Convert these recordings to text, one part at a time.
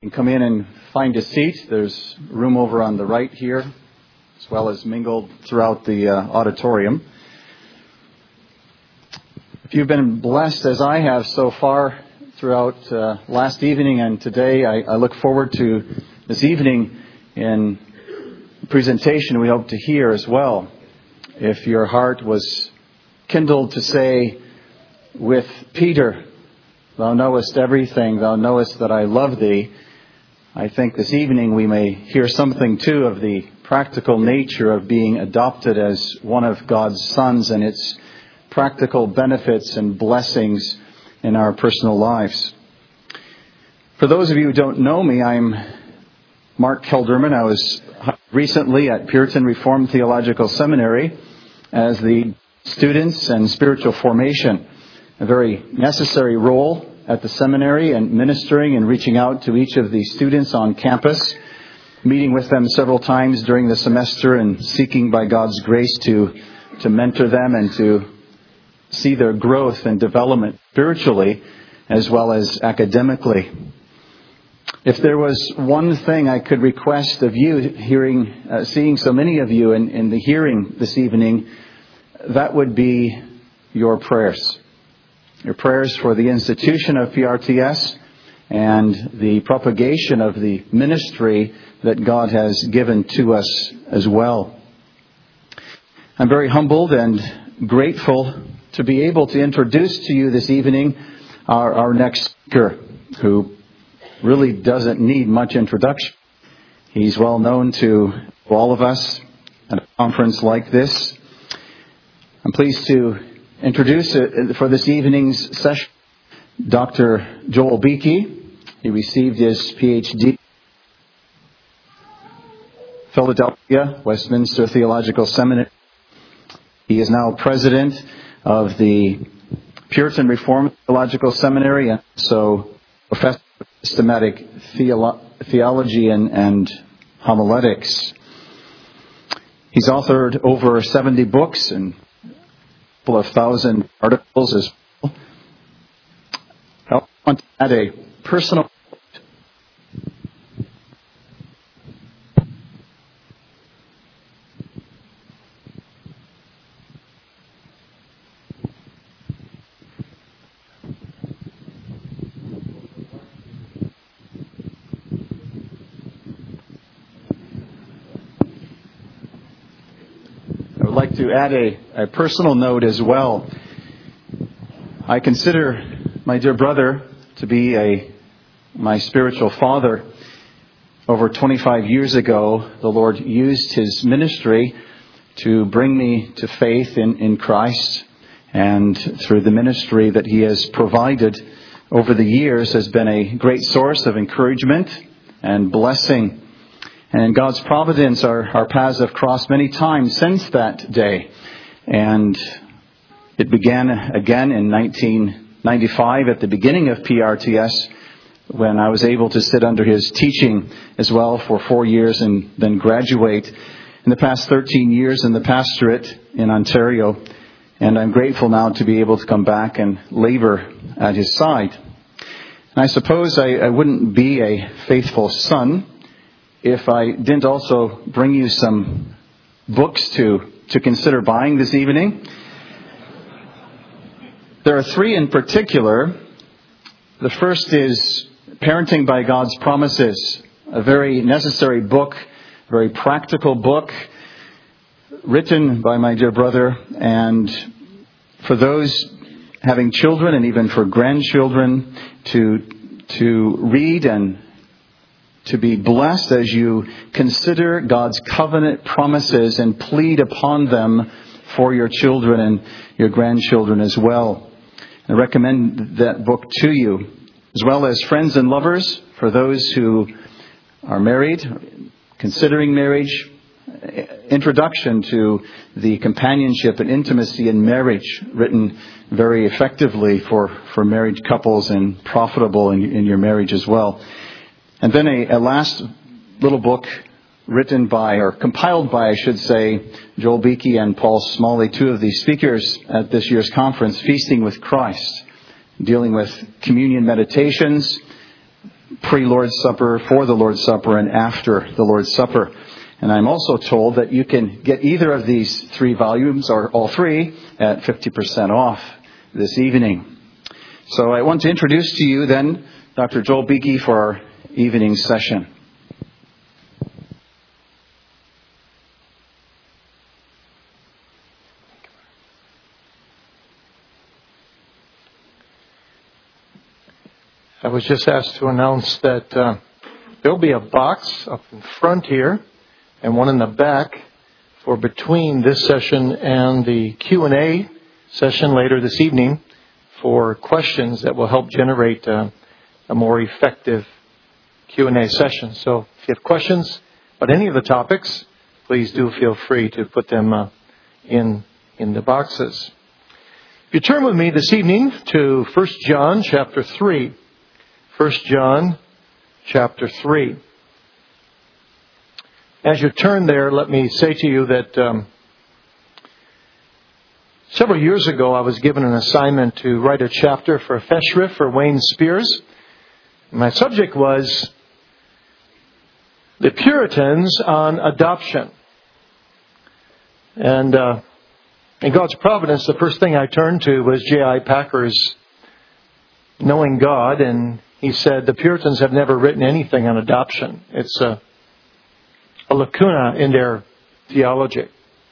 You can come in and find a seat. There's room over on the right here, as well as mingled throughout the auditorium. If you've been blessed as I have so far throughout last evening and today, I look forward to this evening in presentation we hope to hear as well. If your heart was kindled to say with Peter, "Thou knowest everything, thou knowest that I love thee," I think this evening we may hear something too of the practical nature of being adopted as one of God's sons and its practical benefits and blessings in our personal lives. For those of you who don't know me, I'm Mark Kelderman. I was recently at Puritan Reformed Theological Seminary as the students and spiritual formation, a very necessary role at the seminary, and ministering and reaching out to each of the students on campus, meeting with them several times during the semester and seeking by God's grace to mentor them and to see their growth and development spiritually as well as academically. If there was one thing I could request of you, seeing so many of you in the hearing this evening, that would be your prayers. Your prayers for the institution of PRTS and the propagation of the ministry that God has given to us as well. I'm very humbled and grateful to be able to introduce to you this evening our next speaker, who really doesn't need much introduction. He's well known to all of us at a conference like this. I'm pleased to introduce for this evening's session Dr. Joel Beeke. He received his PhD Philadelphia Westminster Theological Seminary. He is now president of the Puritan Reformed Theological Seminary and so professor of systematic theology and homiletics. He's authored over 70 books and couple of thousand articles as well. I want to add a personal a personal note as well. I consider my dear brother to be my spiritual father. Over 25 years ago, the Lord used his ministry to bring me to faith in Christ, and through the ministry that he has provided over the years has been a great source of encouragement and blessing. And in God's providence, our paths have crossed many times since that day. And it began again in 1995 at the beginning of PRTS, when I was able to sit under his teaching as well for 4 years and then graduate in the past 13 years in the pastorate in Ontario. And I'm grateful now to be able to come back and labor at his side. And I suppose I wouldn't be a faithful son if I didn't also bring you some books to consider buying this evening. There are 3 in particular. The first is Parenting by God's Promises, a very necessary book, a very practical book, written by my dear brother, and for those having children and even for grandchildren to read and to be blessed as you consider God's covenant promises and plead upon them for your children and your grandchildren as well. I recommend that book to you, as well as Friends and Lovers, for those who are married, considering marriage, introduction to the companionship and intimacy in marriage, written very effectively for married couples and profitable in your marriage as well. And then a last little book written by, or compiled by, I should say, Joel Beeke and Paul Smalley, 2 of the speakers at this year's conference, Feasting with Christ, dealing with communion meditations, pre-Lord's Supper, for the Lord's Supper, and after the Lord's Supper. And I'm also told that you can get either of these 3 volumes, or all 3, at 50% off this evening. So I want to introduce to you then Dr. Joel Beeke for our evening session. I was just asked to announce that there'll be a box up in front here and one in the back for between this session and the Q&A session later this evening for questions that will help generate a more effective Q&A session. So if you have questions about any of the topics, please do feel free to put them in the boxes. If you turn with me this evening to 1 John chapter 3. 1 John chapter 3. As you turn there, let me say to you that several years ago I was given an assignment to write a chapter for a Festschrift for Wayne Spears. My subject was the Puritans on adoption. And in God's providence, the first thing I turned to was J.I. Packer's Knowing God, and he said the Puritans have never written anything on adoption. It's a lacuna in their theology.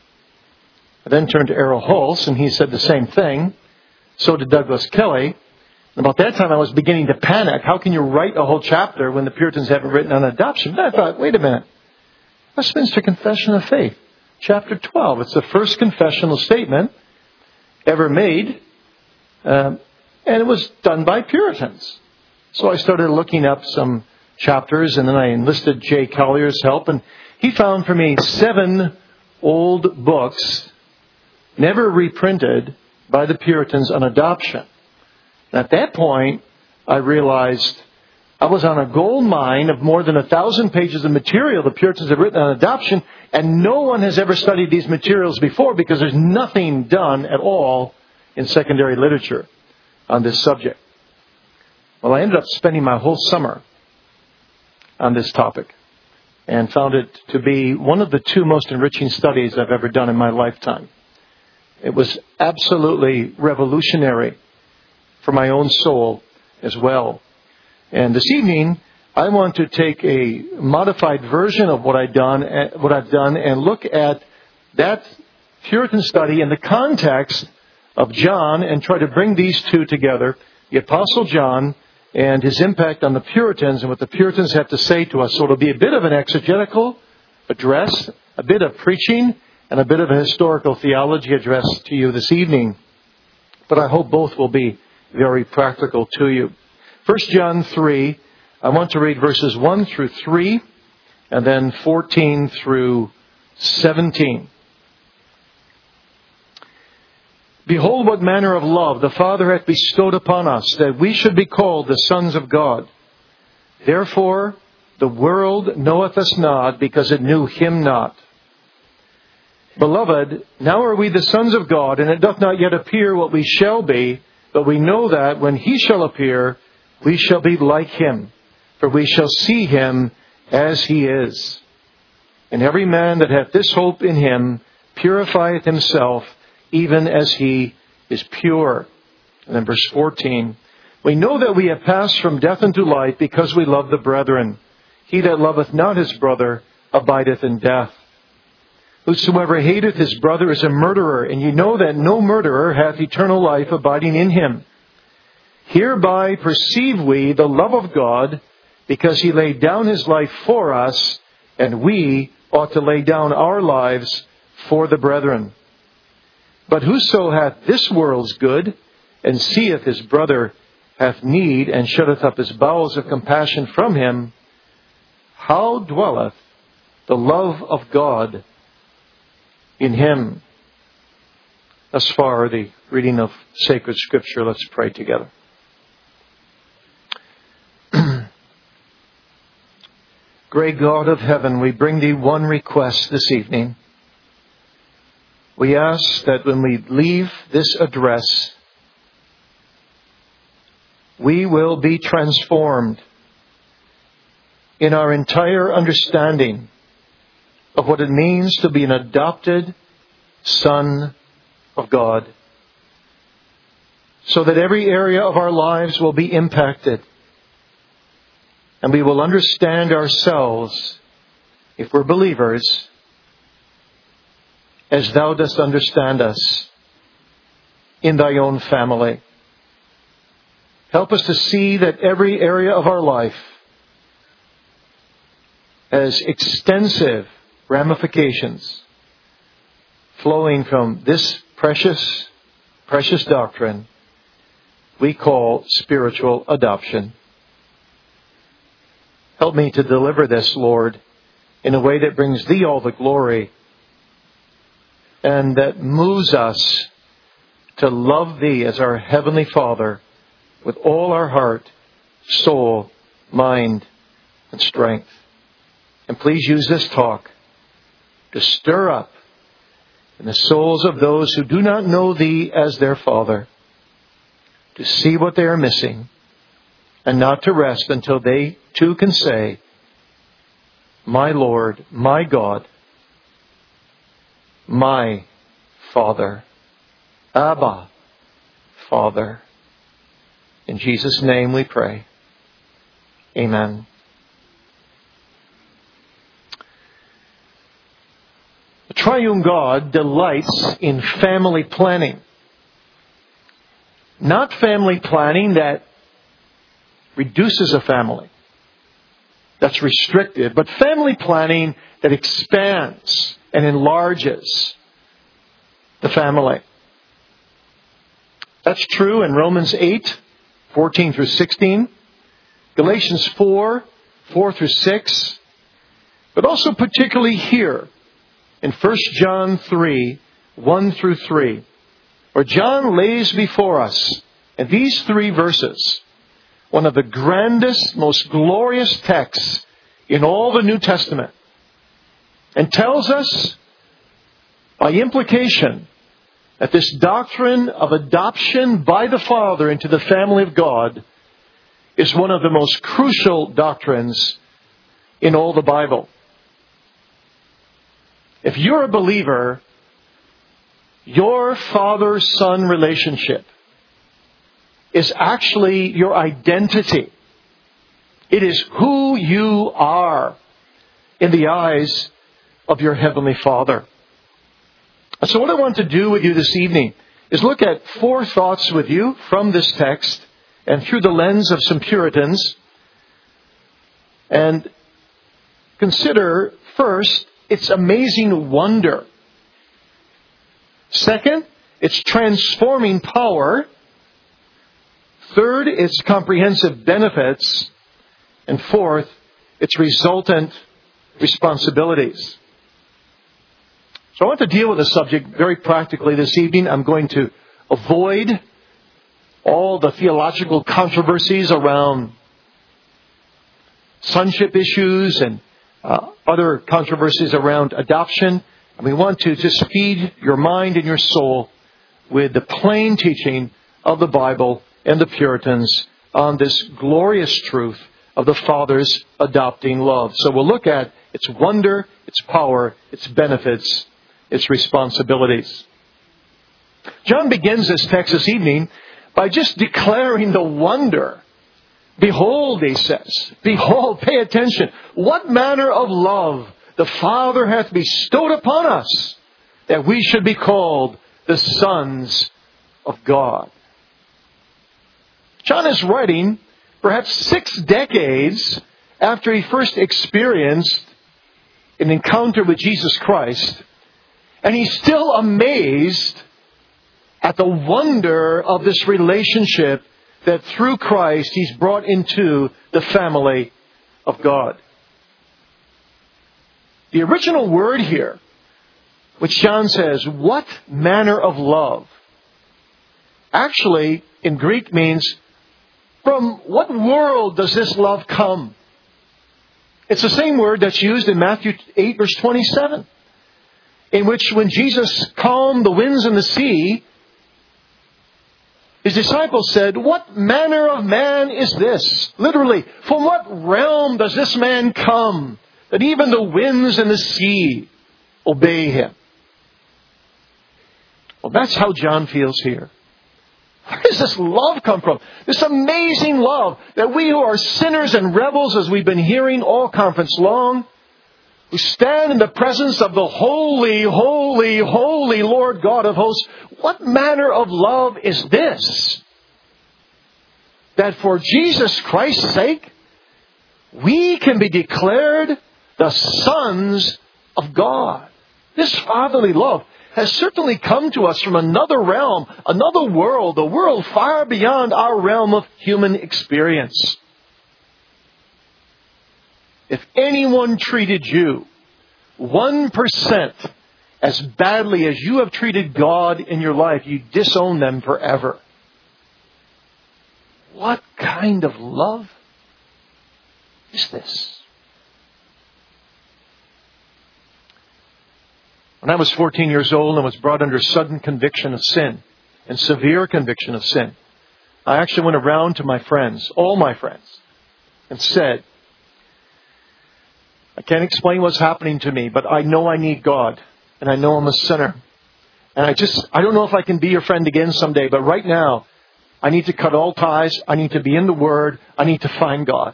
I then turned to Errol Hulse, and he said the same thing. So did Douglas Kelly. And about that time, I was beginning to panic. How can you write a whole chapter when the Puritans haven't written on adoption? But I thought, wait a minute. Westminster Confession of Faith, chapter 12. It's the first confessional statement ever made. And it was done by Puritans. So I started looking up some chapters, and then I enlisted Jay Collier's help, and he found for me 7 old books never reprinted by the Puritans on adoption. And at that point, I realized I was on a gold mine of more than 1,000 pages of material the Puritans have written on adoption, and no one has ever studied these materials before because there's nothing done at all in secondary literature on this subject. Well, I ended up spending my whole summer on this topic and found it to be one of the 2 most enriching studies I've ever done in my lifetime. It was absolutely revolutionary for my own soul as well. And this evening, I want to take a modified version of what I've done and look at that Puritan study in the context of John and try to bring these 2 together, the Apostle John and his impact on the Puritans and what the Puritans have to say to us. So it'll be a bit of an exegetical address, a bit of preaching, and a bit of a historical theology address to you this evening. But I hope both will be very practical to you. 1 John 3, I want to read verses 1 through 3, and then 14 through 17. Behold, what manner of love the Father hath bestowed upon us, that we should be called the sons of God. Therefore, the world knoweth us not, because it knew him not. Beloved, now are we the sons of God, and it doth not yet appear what we shall be, but we know that when he shall appear, we shall be like him, for we shall see him as he is. And every man that hath this hope in him purifieth himself, even as he is pure. And then verse 14. We know that we have passed from death unto life because we love the brethren. He that loveth not his brother abideth in death. Whosoever hateth his brother is a murderer, and ye know that no murderer hath eternal life abiding in him. Hereby perceive we the love of God, because he laid down his life for us, and we ought to lay down our lives for the brethren. But whoso hath this world's good, and seeth his brother hath need, and shutteth up his bowels of compassion from him, how dwelleth the love of God in him? Thus far, the reading of sacred Scripture. Let's pray together. Great God of heaven, we bring thee one request this evening. We ask that when we leave this address, we will be transformed in our entire understanding of what it means to be an adopted son of God, so that every area of our lives will be impacted, and we will understand ourselves, if we're believers, as Thou dost understand us in Thy own family. Help us to see that every area of our life has extensive ramifications flowing from this precious doctrine we call spiritual adoption. Help me to deliver this, Lord, in a way that brings Thee all the glory and that moves us to love Thee as our Heavenly Father with all our heart, soul, mind, and strength. And please use this talk to stir up in the souls of those who do not know Thee as their Father, to see what they are missing and not to rest until they too can say, my Lord, my God, my Father, Abba, Father. In Jesus' name we pray. Amen. The triune God delights in family planning. Not family planning that reduces a family, that's restricted, but family planning that expands and enlarges the family. That's true in Romans 8:14 through 16, Galatians 4:4 through 6, but also particularly here in 1 John 3:1 through 3, where John lays before us in these 3 verses one of the grandest, most glorious texts in all the New Testament, and tells us by implication that this doctrine of adoption by the Father into the family of God is one of the most crucial doctrines in all the Bible. If you're a believer, your father-son relationship is actually your identity. It is who you are in the eyes of your Heavenly Father. So what I want to do with you this evening is look at 4 thoughts with you from this text and through the lens of some Puritans, and consider first its amazing wonder. Second, its transforming power. Third, its comprehensive benefits. And fourth, its resultant responsibilities. So I want to deal with the subject very practically this evening. I'm going to avoid all the theological controversies around sonship issues and other controversies around adoption. And we want to just feed your mind and your soul with the plain teaching of the Bible and the Puritans on this glorious truth of the Father's adopting love. So we'll look at its wonder, its power, its benefits, its responsibilities. John begins this text this evening by just declaring the wonder. Behold, he says, behold, pay attention, what manner of love the Father hath bestowed upon us, that we should be called the sons of God. John is writing perhaps 6 decades after he first experienced an encounter with Jesus Christ, and he's still amazed at the wonder of this relationship that through Christ he's brought into the family of God. The original word here, which John says, what manner of love, actually in Greek means, from what world does this love come? It's the same word that's used in Matthew 8, verse 27, in which when Jesus calmed the winds and the sea, His disciples said, "What manner of man is this?" Literally, from what realm does this man come that even the winds and the sea obey him? Well, that's how John feels here. Where does this love come from? This amazing love that we who are sinners and rebels, as we've been hearing all conference long, who stand in the presence of the holy, holy, holy Lord God of hosts, what manner of love is this? That for Jesus Christ's sake, we can be declared the sons of God. This fatherly love has certainly come to us from another realm, another world, a world far beyond our realm of human experience. If anyone treated you 1% as badly as you have treated God in your life, you disown them forever. What kind of love is this? When I was 14 years old and was brought under sudden conviction of sin and severe conviction of sin, I actually went around to my friends, all my friends, and said, "I can't explain what's happening to me, but I know I need God, and I know I'm a sinner. And I don't know if I can be your friend again someday, but right now, I need to cut all ties. I need to be in the Word. I need to find God."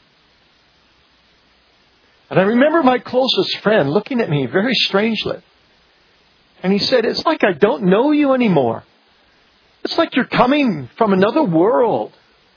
And I remember my closest friend looking at me very strangely. And he said, "It's like I don't know you anymore. It's like you're coming from another world."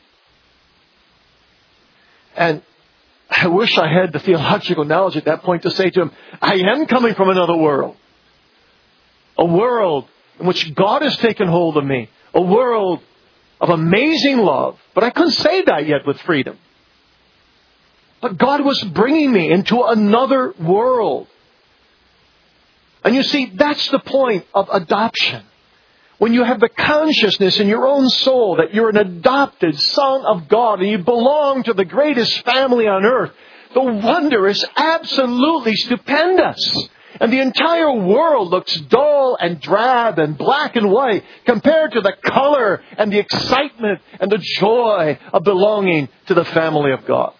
And I wish I had the theological knowledge at that point to say to him, I am coming from another world. A world in which God has taken hold of me. A world of amazing love. But I couldn't say that yet with freedom. But God was bringing me into another world. And you see, that's the point of adoption. When you have the consciousness in your own soul that you're an adopted son of God and you belong to the greatest family on earth, the wonder is absolutely stupendous. And the entire world looks dull and drab and black and white compared to the color and the excitement and the joy of belonging to the family of God.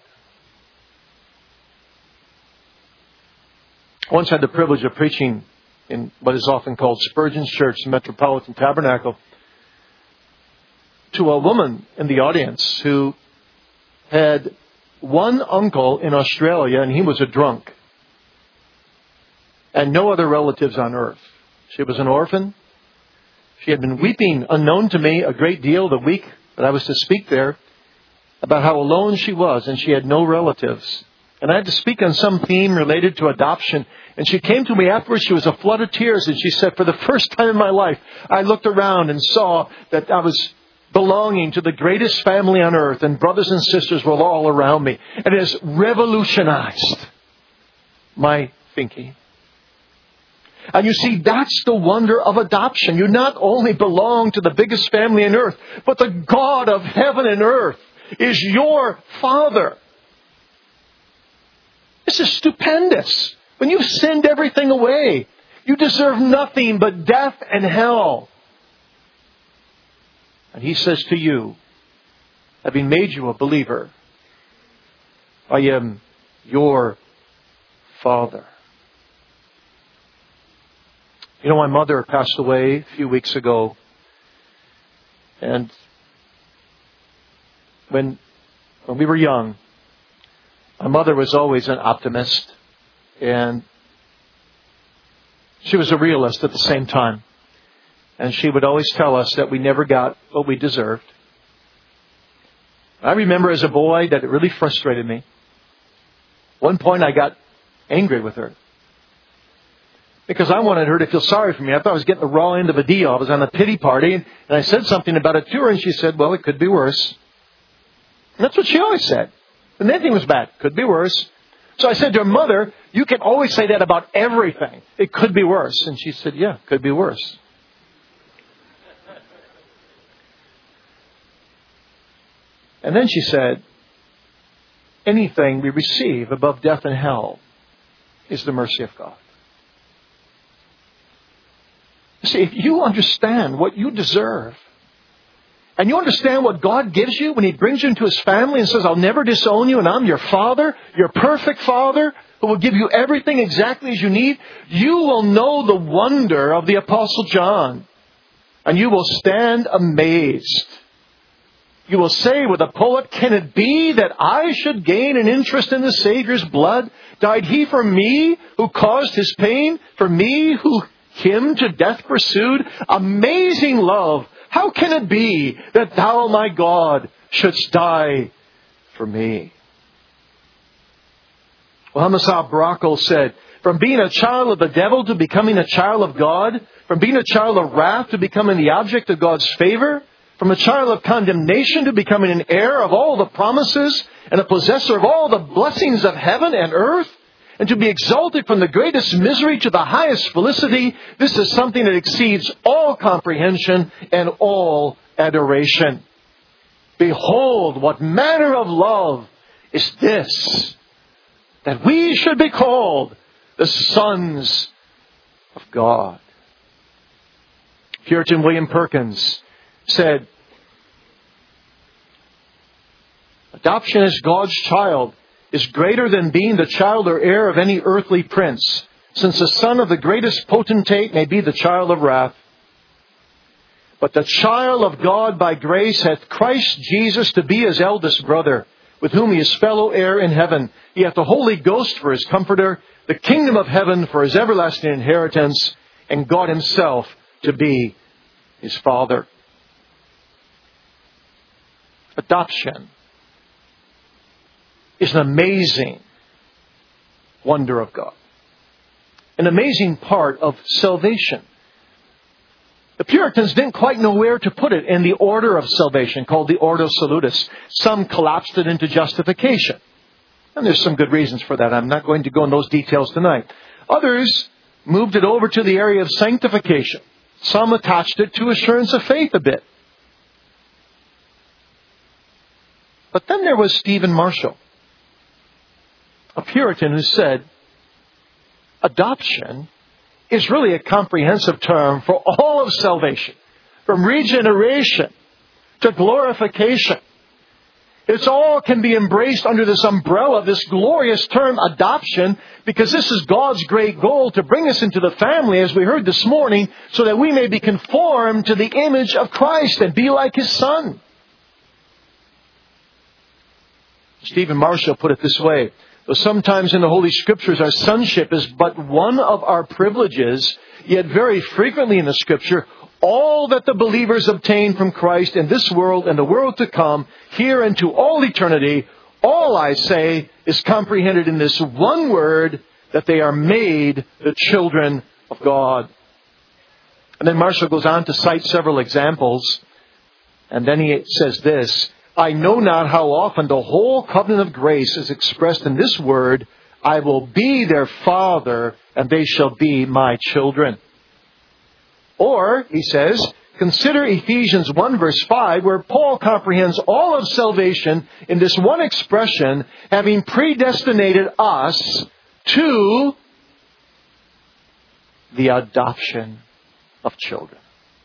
I once had the privilege of preaching in what is often called Spurgeon's Church, Metropolitan Tabernacle, to a woman in the audience who had one uncle in Australia, and he was a drunk, and no other relatives on earth. She was an orphan. She had been weeping, unknown to me, a great deal the week that I was to speak there, about how alone she was, and she had no relatives. And I had to speak on some theme related to adoption. And she came to me afterwards. She was a flood of tears. And she said, "For the first time in my life, I looked around and saw that I was belonging to the greatest family on earth. And brothers and sisters were all around me. And it has revolutionized my thinking." And you see, that's the wonder of adoption. You not only belong to the biggest family on earth, but the God of heaven and earth is your Father. This is stupendous. When you've sinned everything away, you deserve nothing but death and hell. And He says to you, having made you a believer, "I am your Father." You know, my mother passed away a few weeks ago. And when we were young, my mother was always an optimist, and she was a realist at the same time. And she would always tell us that we never got what we deserved. I remember as a boy that it really frustrated me. One point I got angry with her because I wanted her to feel sorry for me. I thought I was getting the raw end of a deal. I was on a pity party, and I said something about it to her, and she said, "Well, it could be worse." And that's what she always said. And anything was bad. Could be worse. So I said to her, "Mother, you can always say that about everything. It could be worse." And she said, "Yeah, could be worse." And then she said, "Anything we receive above death and hell is the mercy of God." You see, if you understand what you deserve, And you understand what God gives you when He brings you into His family and says, I'll never disown you and I'm your Father, your perfect Father, who will give you everything exactly as you need. You will know the wonder of the Apostle John. And you will stand amazed. You will say with a poet, can it be that I should gain an interest in the Savior's blood? Died He for me who caused His pain? For me who Him to death pursued? Amazing love! How can it be that Thou, my God, shouldst die for me? Well, Hamasa Brakel said, from being a child of the devil to becoming a child of God, from being a child of wrath to becoming the object of God's favor, from a child of condemnation to becoming an heir of all the promises and a possessor of all the blessings of heaven and earth, and to be exalted from the greatest misery to the highest felicity, this is something that exceeds all comprehension and all adoration. Behold, what manner of love is this, that we should be called the sons of God. Puritan William Perkins said, adoption as God's child is greater than being the child or heir of any earthly prince, since the son of the greatest potentate may be the child of wrath. But the child of God by grace hath Christ Jesus to be his eldest brother, with whom he is fellow heir in heaven. He hath the Holy Ghost for his comforter, the kingdom of heaven for his everlasting inheritance, and God Himself to be his Father. Adoption is an amazing wonder of God. An amazing part of salvation. The Puritans didn't quite know where to put it in the order of salvation, called the Ordo Salutis. Some collapsed it into justification. And there's some good reasons for that. I'm not going to go in those details tonight. Others moved it over to the area of sanctification. Some attached it to assurance of faith a bit. But then there was Stephen Marshall, a Puritan, who said, adoption is really a comprehensive term for all of salvation, from regeneration to glorification. It's all can be embraced under this umbrella, this glorious term, adoption, because this is God's great goal, to bring us into the family, as we heard this morning, so that we may be conformed to the image of Christ and be like His Son. Stephen Marshall put it this way, though sometimes in the Holy Scriptures our sonship is but one of our privileges, yet very frequently in the Scripture, all that the believers obtain from Christ in this world and the world to come, here and to all eternity, all, I say, is comprehended in this one word, that they are made the children of God. And then Marshall goes on to cite several examples. And then he says this, I know not how often the whole covenant of grace is expressed in this word, I will be their father, and they shall be my children. Or, he says, consider Ephesians 1 verse 5, where Paul comprehends all of salvation in this one expression, having predestinated us to the adoption of children.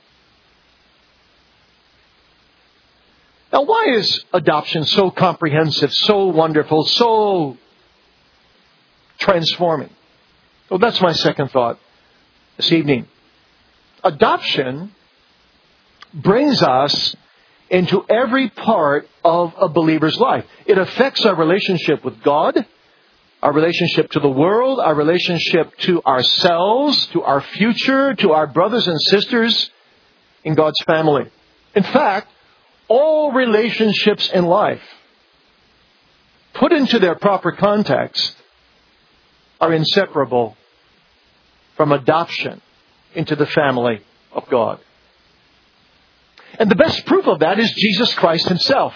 Now, why is adoption so comprehensive, so wonderful, so transforming? Well, that's my second thought this evening. Adoption brings us into every part of a believer's life. It affects our relationship with God, our relationship to the world, our relationship to ourselves, to our future, to our brothers and sisters in God's family. In fact, all relationships in life, put into their proper context, are inseparable from adoption into the family of God. And the best proof of that is Jesus Christ Himself.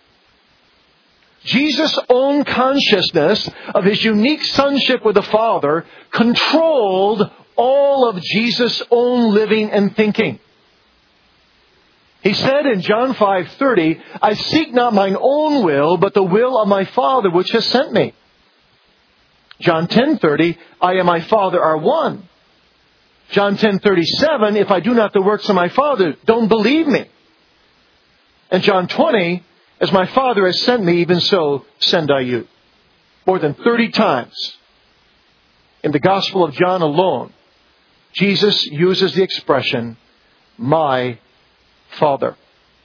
Jesus' own consciousness of His unique sonship with the Father controlled all of Jesus' own living and thinking. He said in John 5:30, I seek not mine own will, but the will of my Father which has sent me. John 10:30, I and my Father are one. John 10:37, if I do not the works of my Father, don't believe me. And John 20, as my Father has sent me, even so send I you. More than 30 times in the Gospel of John alone, Jesus uses the expression, my Father.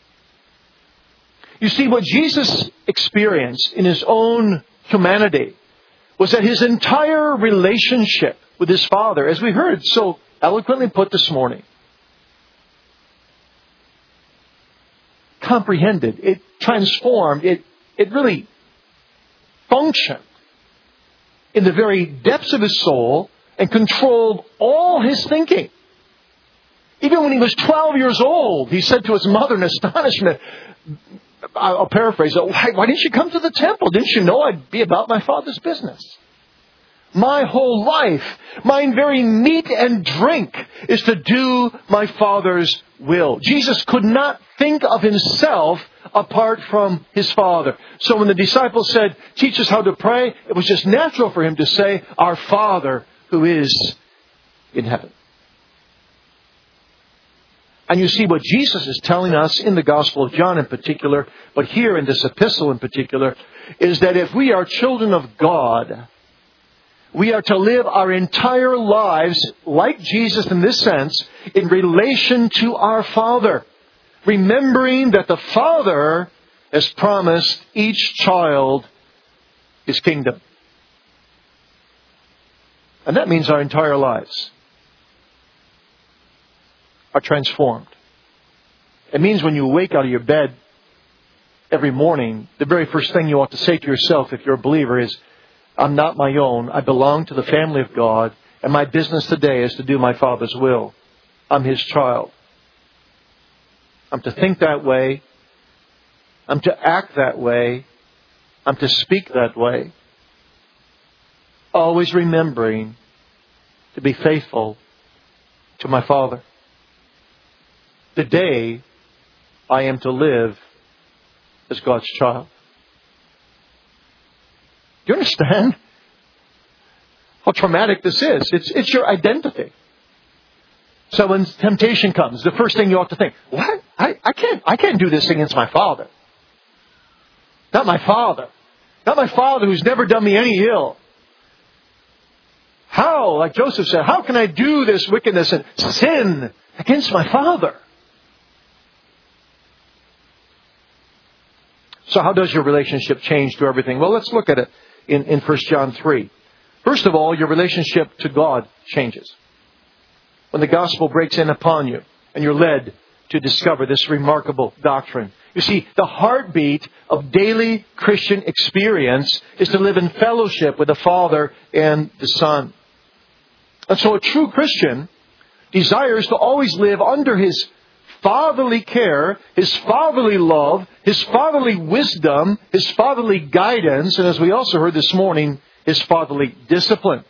You see, what Jesus experienced in His own humanity was that His entire relationship with His Father, as we heard so eloquently put this morning, comprehended, it transformed, it really functioned in the very depths of His soul and controlled all His thinking. Even when He was 12 years old, He said to His mother in astonishment, I'll paraphrase it, why didn't you come to the temple? Didn't you know I'd be about my Father's business? My whole life, my very meat and drink is to do my Father's will. Jesus could not think of Himself apart from His Father. So when the disciples said, teach us how to pray, it was just natural for Him to say, our Father who is in heaven. And you see what Jesus is telling us in the Gospel of John in particular, but here in this epistle in particular, is that if we are children of God, we are to live our entire lives, like Jesus in this sense, in relation to our Father. Remembering that the Father has promised each child His kingdom. And that means our entire lives are transformed. It means when you wake out of your bed every morning, the very first thing you ought to say to yourself if you're a believer is, I'm not my own. I belong to the family of God. And my business today is to do my Father's will. I'm His child. I'm to think that way. I'm to act that way. I'm to speak that way. Always remembering to be faithful to my Father. Today, I am to live as God's child. Do you understand how traumatic this is? It's your identity. So when temptation comes, the first thing you ought to think, what? I can't do this against my Father. Not my Father. Not my Father who's never done me any ill. How, like Joseph said, how can I do this wickedness and sin against my Father? So how does your relationship change to everything? Well, let's look at it in 1 John 3. First of all, your relationship to God changes. When the gospel breaks in upon you and you're led to discover this remarkable doctrine. You see, the heartbeat of daily Christian experience is to live in fellowship with the Father and the Son. And so a true Christian desires to always live under His fatherly care, His fatherly love, His fatherly wisdom, His fatherly guidance, and as we also heard this morning, His fatherly discipline.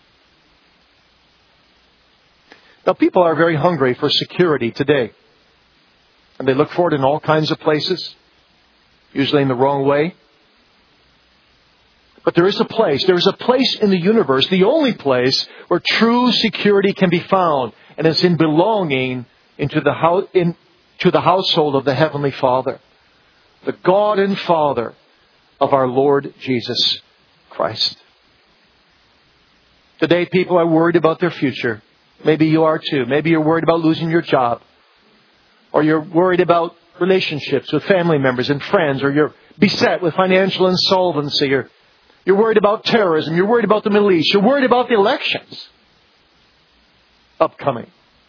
Now, people are very hungry for security today. And they look for it in all kinds of places, usually in the wrong way. But there is a place in the universe, the only place where true security can be found. And it's in belonging to the household of the Heavenly Father, the God and Father of our Lord Jesus Christ. Today, people are worried about their future. Maybe you are too. Maybe you're worried about losing your job. Or you're worried about relationships with family members and friends. Or you're beset with financial insolvency. You're worried about terrorism. You're worried about the Middle East. You're worried about the elections upcoming.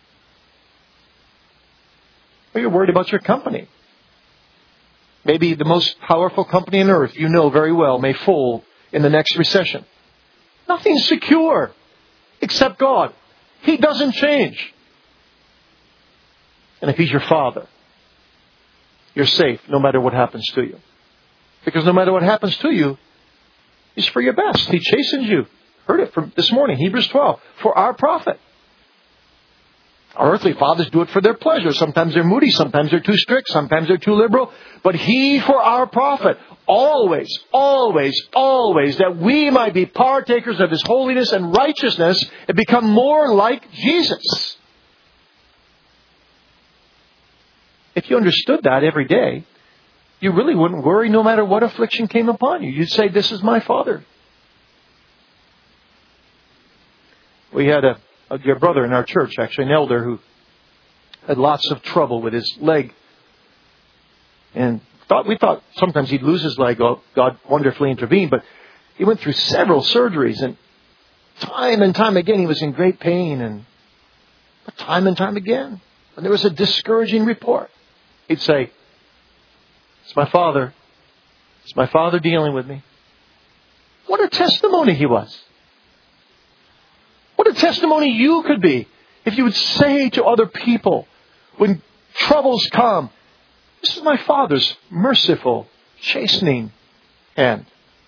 Or you're worried about your company. Maybe the most powerful company on earth you know very well may fold in the next recession. Nothing's secure except God. He doesn't change. And if He's your Father, you're safe no matter what happens to you. Because no matter what happens to you, He's for your best. He chastens you. Heard it from this morning, Hebrews 12, for our profit. Our earthly fathers do it for their pleasure. Sometimes they're moody, sometimes they're too strict, sometimes they're too liberal. But He for our profit. Always, always, always, that we might be partakers of His holiness and righteousness and become more like Jesus. If you understood that every day, you really wouldn't worry no matter what affliction came upon you. You'd say, this is my Father. We had a dear brother in our church, actually an elder, who had lots of trouble with his leg. And we thought sometimes he'd lose his leg. God wonderfully intervened. But he went through several surgeries. And time and time again, he was in great pain. And time and time again, when there was a discouraging report, he'd say, it's my Father. It's my Father dealing with me. What a testimony he was. What a testimony you could be if you would say to other people when troubles come, this is my Father's merciful, chastening hand.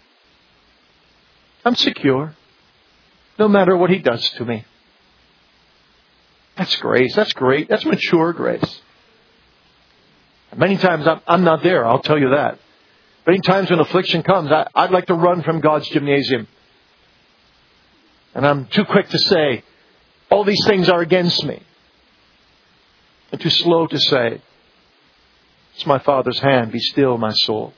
I'm secure, no matter what He does to me. That's grace. That's great. That's mature grace. Many times I'm not there, I'll tell you that. Many times when affliction comes, I'd like to run from God's gymnasium. And I'm too quick to say, all these things are against me. And too slow to say, it's my Father's hand, be still my soul.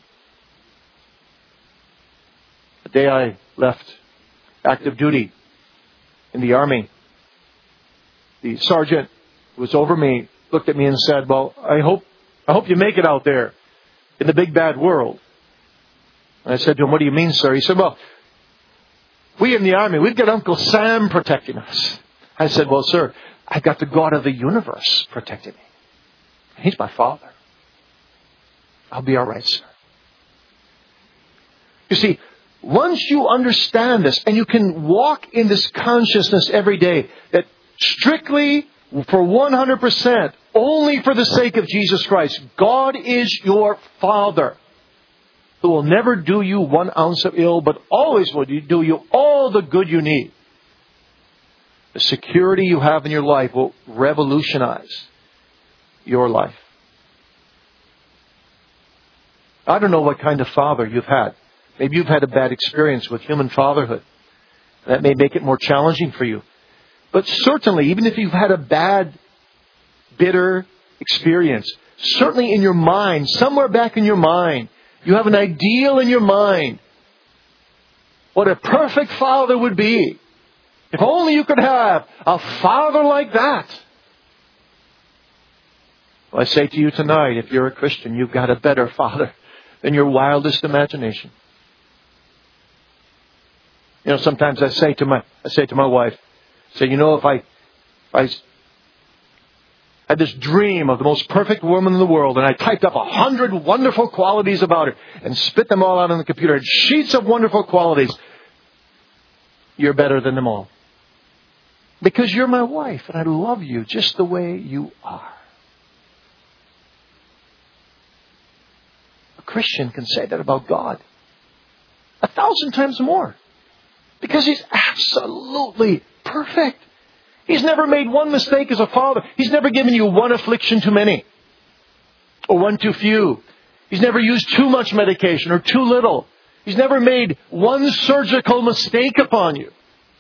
The day I left active duty in the army, the sergeant who was over me looked at me and said, well, I hope you make it out there in the big bad world. And I said to him, what do you mean, sir? He said, well, we in the army, we've got Uncle Sam protecting us. I said, well, sir, I've got the God of the universe protecting me. He's my Father. I'll be all right, sir. You see, once you understand this and you can walk in this consciousness every day that strictly for 100%, only for the sake of Jesus Christ, God is your Father, who will never do you 1 ounce of ill, but always will do you all the good you need. The security you have in your life will revolutionize your life. I don't know what kind of father you've had. Maybe you've had a bad experience with human fatherhood. That may make it more challenging for you. But certainly, even if you've had a bad, bitter experience, certainly in your mind, somewhere back in your mind, you have an ideal in your mind. What a perfect father would be. If only you could have a father like that. Well, I say to you tonight, if you're a Christian, you've got a better father than your wildest imagination. You know, sometimes I say to my wife, if I had this dream of the most perfect woman in the world, and I typed up 100 wonderful qualities about her and spit them all out on the computer, and sheets of wonderful qualities, you're better than them all. Because you're my wife, and I love you just the way you are. A Christian can say that about God 1,000 times more. Because He's absolutely perfect. He's never made one mistake as a father. He's never given you one affliction too many. Or one too few. He's never used too much medication or too little. He's never made one surgical mistake upon you.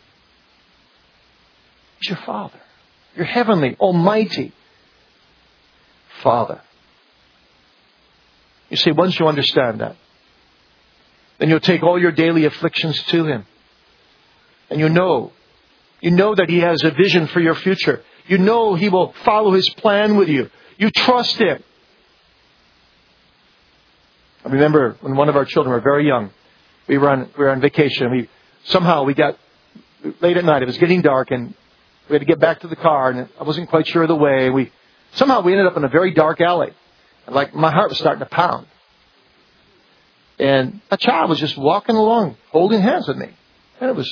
He's your Father. Your heavenly, almighty Father. You see, once you understand that, then you'll take all your daily afflictions to Him. And you know that He has a vision for your future. You know He will follow His plan with you. You trust Him. I remember when one of our children were very young, we were on vacation. We got late at night. It was getting dark, and we had to get back to the car, and I wasn't quite sure of the way. We ended up in a very dark alley. And my heart was starting to pound. And a child was just walking along, holding hands with me. And it was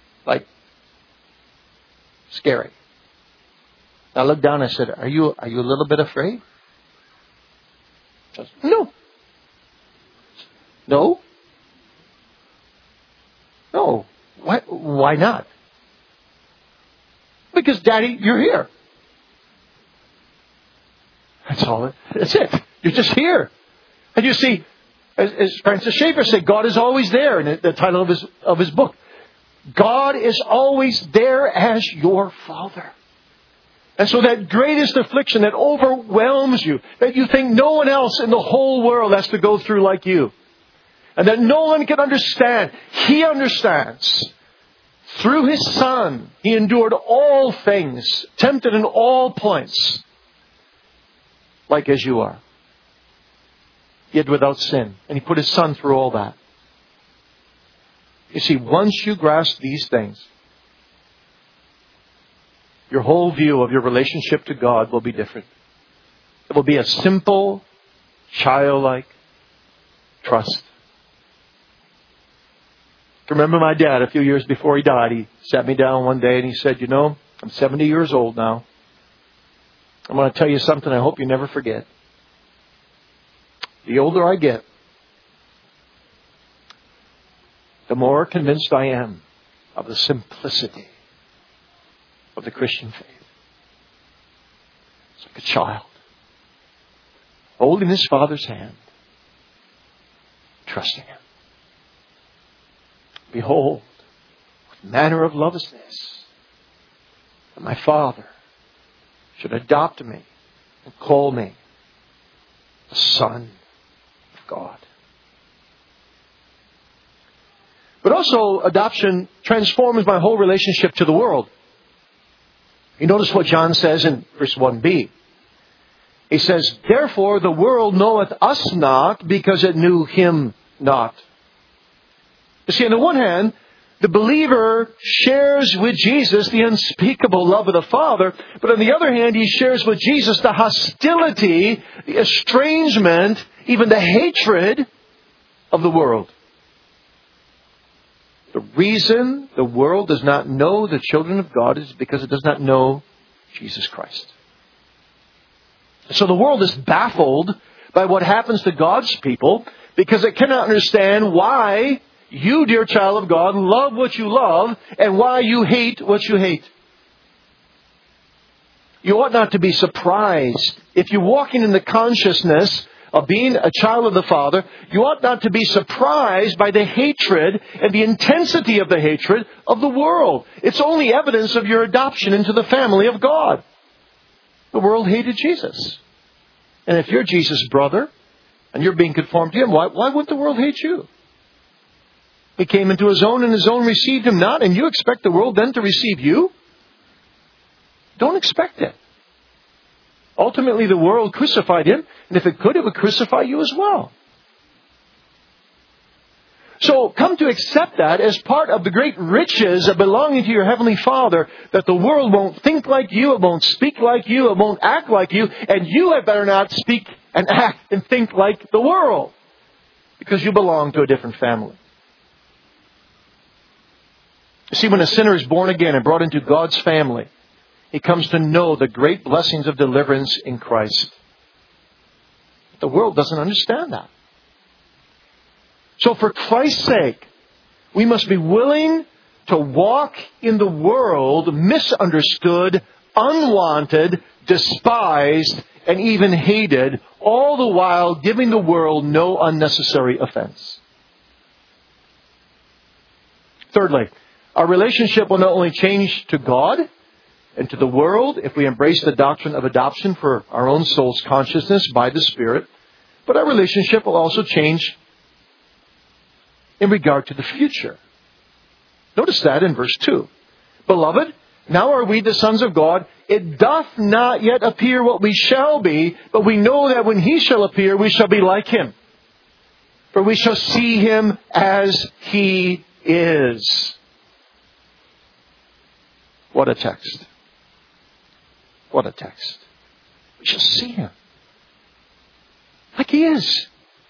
scary. I looked down and I said, Are you a little bit afraid? She said, No. No? No. Why not? Because, Daddy, you're here. That's it. You're just here. And you see, as Francis Schaeffer said, God is always there in the title of his book. God is always there as your Father. And so that greatest affliction that overwhelms you, that you think no one else in the whole world has to go through like you, and that no one can understand, He understands. Through His Son, He endured all things, tempted in all points, like as you are, yet without sin. And He put His Son through all that. You see, once you grasp these things, your whole view of your relationship to God will be different. It will be a simple, childlike trust. I remember my dad, a few years before he died, he sat me down one day and he said, I'm 70 years old now. I'm going to tell you something I hope you never forget. The older I get, the more convinced I am of the simplicity of the Christian faith. It's like a child holding his father's hand, trusting Him. Behold, what manner of love is this, that my Father should adopt me and call me the Son of God. But also, adoption transforms my whole relationship to the world. You notice what John says in verse 1b. He says, therefore the world knoweth us not, because it knew Him not. You see, on the one hand, the believer shares with Jesus the unspeakable love of the Father. But on the other hand, he shares with Jesus the hostility, the estrangement, even the hatred of the world. The reason the world does not know the children of God is because it does not know Jesus Christ. So the world is baffled by what happens to God's people because it cannot understand why you, dear child of God, love what you love and why you hate what you hate. You ought not to be surprised. If you're walking in the consciousness of being a child of the Father, you ought not to be surprised by the hatred and the intensity of the hatred of the world. It's only evidence of your adoption into the family of God. The world hated Jesus. And if you're Jesus' brother and you're being conformed to Him, why wouldn't the world hate you? He came into His own and His own received Him not, and you expect the world then to receive you? Don't expect it. Ultimately, the world crucified Him, and if it could, it would crucify you as well. So come to accept that as part of the great riches of belonging to your Heavenly Father, that the world won't think like you, it won't speak like you, it won't act like you, and you had better not speak and act and think like the world, because you belong to a different family. You see, when a sinner is born again and brought into God's family, he comes to know the great blessings of deliverance in Christ. The world doesn't understand that. So for Christ's sake, we must be willing to walk in the world misunderstood, unwanted, despised, and even hated, all the while giving the world no unnecessary offense. Thirdly, our relationship will not only change to God and to the world if we embrace the doctrine of adoption for our own soul's consciousness by the Spirit, but our relationship will also change in regard to the future. Notice that in verse 2. Beloved, now are we the sons of God. It doth not yet appear what we shall be, but we know that when He shall appear, we shall be like Him. For we shall see Him as He is. What a text. What a text. We shall see Him like He is.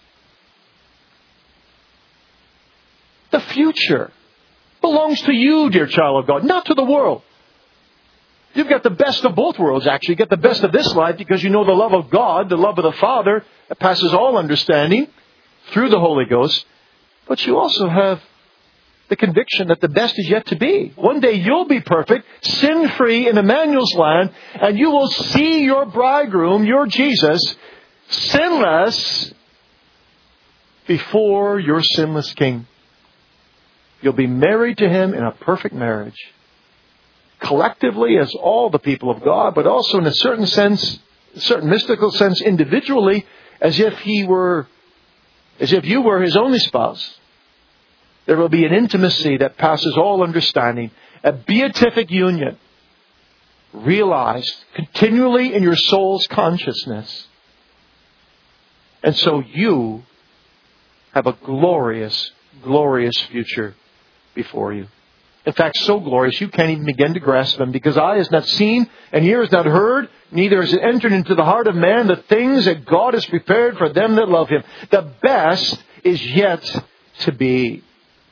The future belongs to you, dear child of God, not to the world. You've got the best of both worlds, actually. You get the best of this life because you know the love of God, the love of the Father that passes all understanding through the Holy Ghost. But you also have the conviction that the best is yet to be. One day you'll be perfect, sin-free in Emmanuel's land, and you will see your bridegroom, your Jesus, sinless before your sinless King. You'll be married to Him in a perfect marriage. collectively as all the people of God, but also in a certain sense, a certain mystical sense, individually, as if you were his only spouse. There will be an intimacy that passes all understanding, a beatific union, realized continually in your soul's consciousness. And so you have a glorious, glorious future before you. In fact, so glorious you can't even begin to grasp them, because eye has not seen and ear has not heard, neither has it entered into the heart of man the things that God has prepared for them that love Him. The best is yet to be.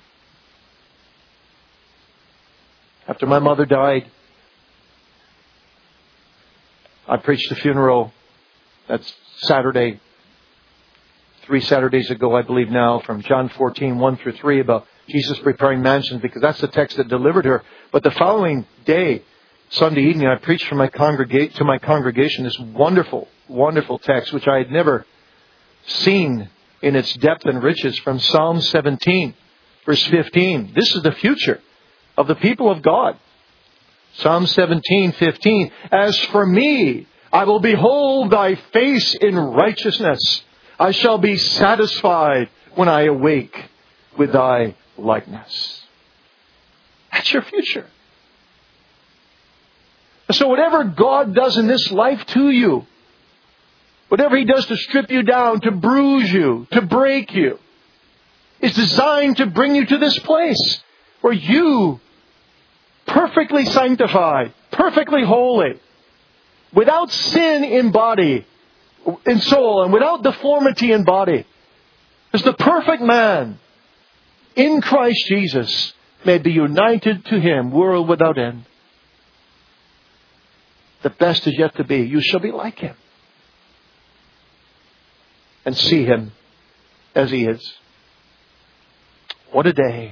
After my mother died, I preached a funeral. That's Saturday, 3 Saturdays ago, I believe now, from John 14, 1 through 3, about Jesus preparing mansions, because that's the text that delivered her. But the following day, Sunday evening, I preached to my congregation this wonderful, wonderful text, which I had never seen in its depth and riches, from Psalm 17, verse 15. This is the future of the people of God. Psalm 17:15. As for me, I will behold thy face in righteousness. I shall be satisfied when I awake with thy likeness. That's your future. So whatever God does in this life to you, whatever He does to strip you down, to bruise you, to break you, is designed to bring you to this place where you, perfectly sanctified, perfectly holy, without sin in body, in soul, and without deformity in body, as the perfect man in Christ Jesus, may be united to Him, world without end. The best is yet to be. You shall be like Him and see Him as He is. What a day.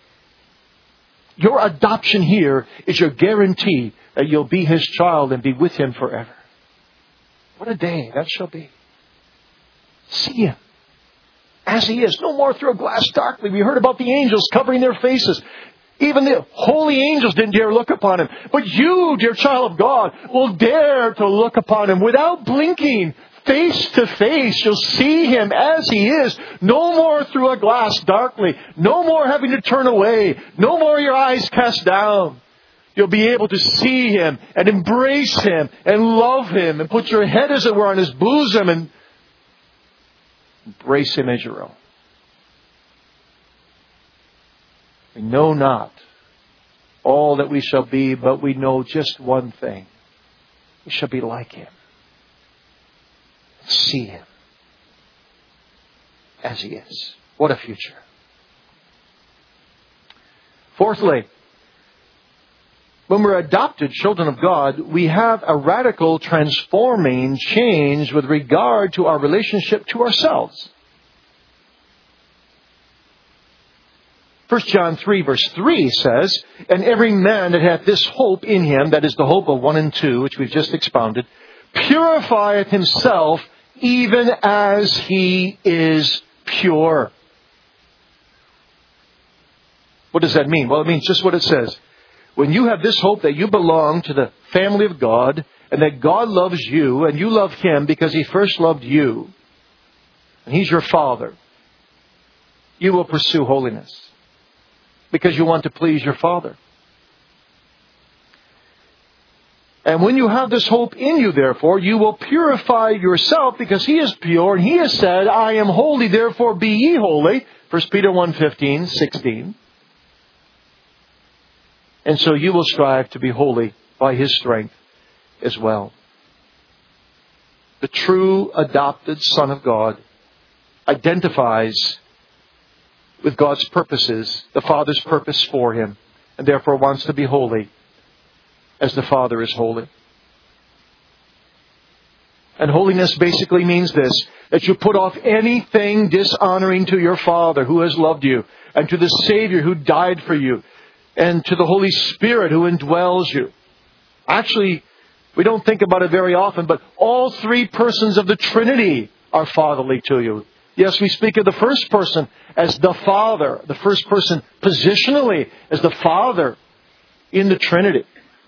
Your adoption here is your guarantee that you'll be His child and be with Him forever. What a day that shall be. See Him as He is. No more through a glass darkly. We heard about the angels covering their faces. Even the holy angels didn't dare look upon Him. But you, dear child of God, will dare to look upon Him without blinking. Face to face, you'll see Him as He is. No more through a glass darkly. No more having to turn away. No more your eyes cast down. You'll be able to see Him and embrace Him and love Him and put your head, as it were, on His bosom and embrace Him as your own. We know not all that we shall be, but we know just one thing. We shall be like Him. See Him as He is. What a future. Fourthly, when we're adopted children of God, we have a radical transforming change with regard to our relationship to ourselves. 1 John 3 verse 3 says, and every man that hath this hope in him, that is the hope of 1 and 2, which we've just expounded, purifieth himself even as he is pure. What does that mean? Well, it means just what it says. When you have this hope that you belong to the family of God, and that God loves you, and you love Him because He first loved you, and He's your Father, you will pursue holiness because you want to please your Father. And when you have this hope in you, therefore, you will purify yourself because He is pure. And He has said, I am holy, therefore be ye holy. 1 Peter 1:15, 16. And so you will strive to be holy by His strength as well. The true adopted Son of God identifies with God's purposes, the Father's purpose for him, and therefore wants to be holy as the Father is holy. And holiness basically means this, that you put off anything dishonoring to your Father who has loved you, and to the Savior who died for you, and to the Holy Spirit who indwells you. Actually, we don't think about it very often, but all three persons of the Trinity are fatherly to you. Yes, we speak of the first person as the Father, the first person positionally as the Father in the Trinity.